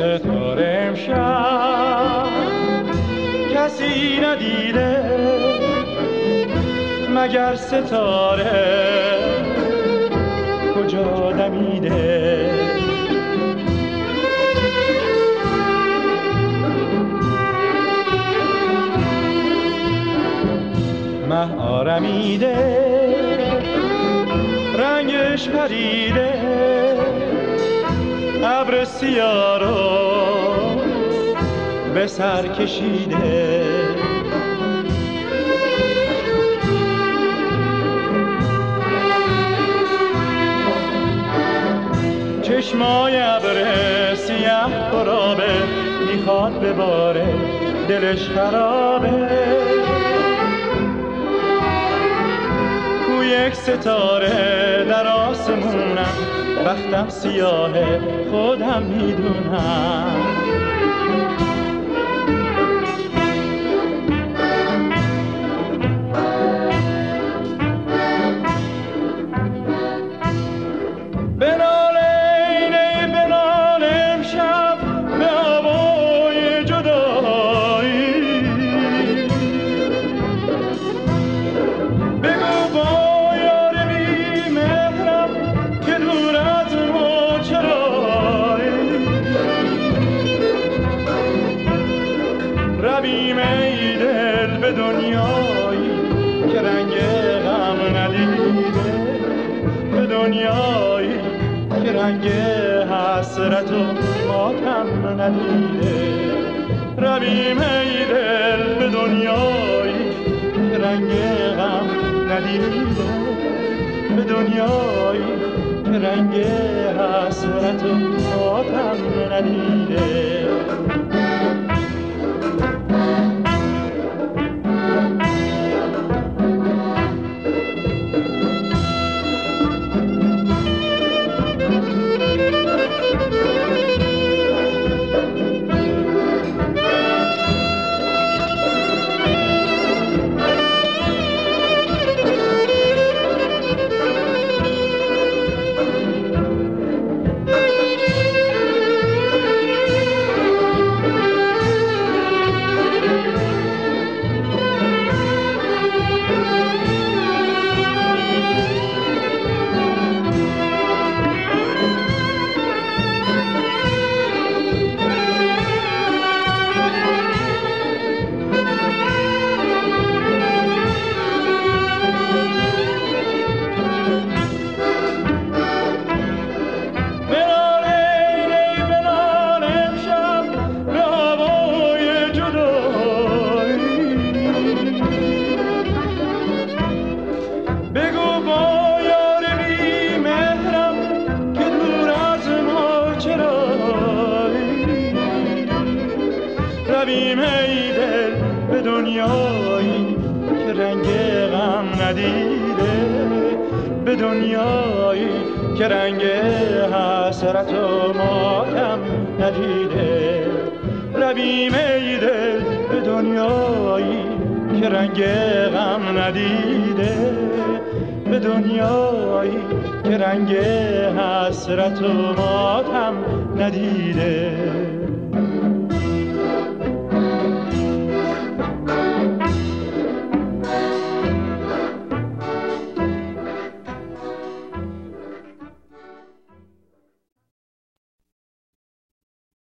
ستاره امشب کسی ندیده مگر ستاره کجا دمیده؟ مه آرمیده رنگش پریده ابر سیاه رو به سر کشیده. چشمای ابر سیاه پرابه میخواد بباره دلش خرابه. کو یک ستاره در آسمونم بختم سیاهه خودم میدونم. رویم ای دل به دنیایی که رنگ غم ندیده، به دنیایی که رنگ حسرت و ماتم ندیده. رویم ای دل به دنیایی که رنگ غم ندیده، به دنیایی که رنگ حسرت و ماتم ندیده. رویم ای دل به دنیایی که رنگ غم ندیده، به دنیایی که رنگ حسرت و ماتم ندیده. رویم ای دل به دنیایی که رنگ غم ندیده، به دنیایی که رنگ حسرت و ماتم ندیده.